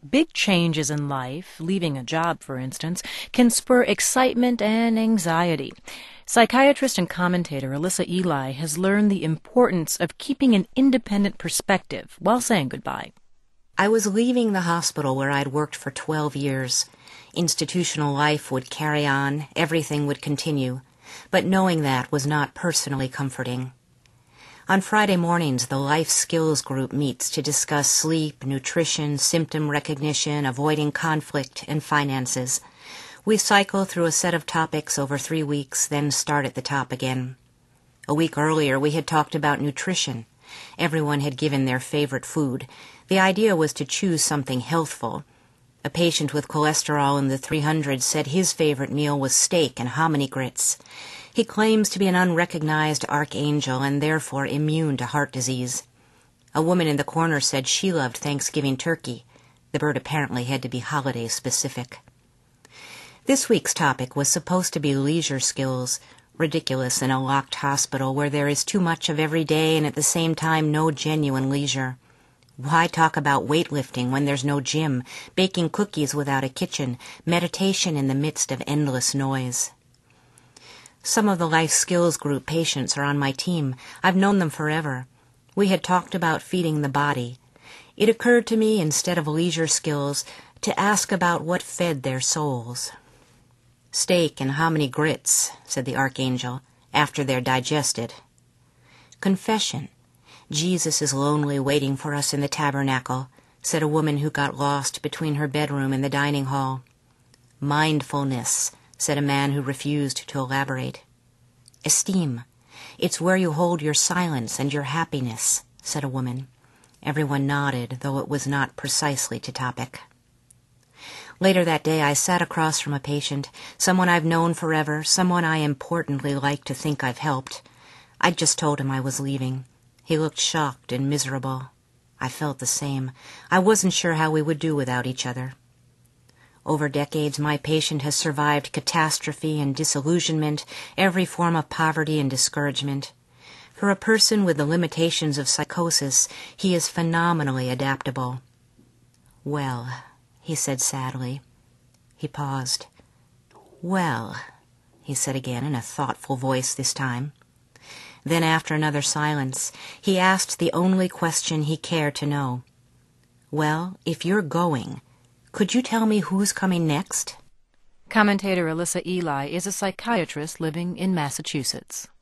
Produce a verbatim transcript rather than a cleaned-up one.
Big changes in life, leaving a job for instance, can spur excitement and anxiety. Psychiatrist and commentator Alyssa Ely has learned the importance of keeping an independent perspective while saying goodbye. I was leaving the hospital where I'd worked for twelve years. Institutional life would carry on, everything would continue, but knowing that was not personally comforting. On Friday mornings, the Life Skills Group meets to discuss sleep, nutrition, symptom recognition, avoiding conflict, and finances. We cycle through a set of topics over three weeks, then start at the top again. A week earlier, we had talked about nutrition. Everyone had given their favorite food. The idea was to choose something healthful. A patient with cholesterol in the three hundreds said his favorite meal was steak and hominy grits. He claims to be an unrecognized archangel and therefore immune to heart disease. A woman in the corner said she loved Thanksgiving turkey. The bird apparently had to be holiday specific. This week's topic was supposed to be leisure skills, ridiculous in a locked hospital where there is too much of every day and at the same time no genuine leisure. Why talk about weightlifting when there's no gym, baking cookies without a kitchen, meditation in the midst of endless noise? Some of the Life Skills Group patients are on my team. I've known them forever. We had talked about feeding the body. It occurred to me, instead of leisure skills, to ask about what fed their souls. Steak and hominy grits, said the archangel, after they're digested. Confession. Jesus is lonely waiting for us in the tabernacle, said a woman who got lost between her bedroom and the dining hall. Mindfulness, said a man who refused to elaborate. Esteem. It's where you hold your silence and your happiness, said a woman. Everyone nodded, though it was not precisely to topic. Later that day I sat across from a patient, someone I've known forever, someone I importantly like to think I've helped. I'd just told him I was leaving. He looked shocked and miserable. I felt the same. I wasn't sure how we would do without each other. Over decades, my patient has survived catastrophe and disillusionment, every form of poverty and discouragement. For a person with the limitations of psychosis, he is phenomenally adaptable. Well, he said sadly. He paused. Well, he said again in a thoughtful voice this time. Then, after another silence, he asked the only question he cared to know. Well, if you're going, could you tell me who's coming next? Commentator Alyssa Ely is a psychiatrist living in Massachusetts.